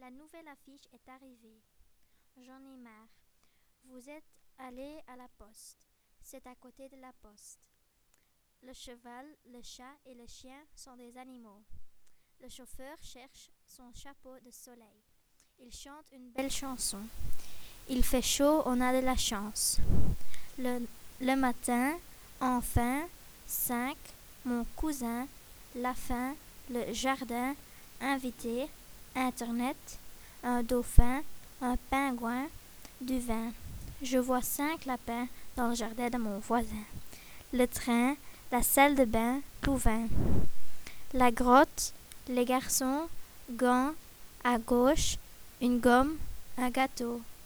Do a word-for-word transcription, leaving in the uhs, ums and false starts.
La nouvelle affiche est arrivée. J'en ai marre. Vous êtes allé à la poste. C'est à côté de la poste. Le cheval, le chat et le chien sont des animaux. Le chauffeur cherche son chapeau de soleil. Il chante une belle chanson. Il fait chaud, on a de la chance. Le, le matin, enfin, cinq, mon cousin, la fin, le jardin, invité, Internet, un dauphin, un pingouin, du vin. Je vois cinq lapins dans le jardin de mon voisin. Le train, la salle de bain, Louvain. La grotte, les garçons, gants, à gauche, une gomme, un gâteau.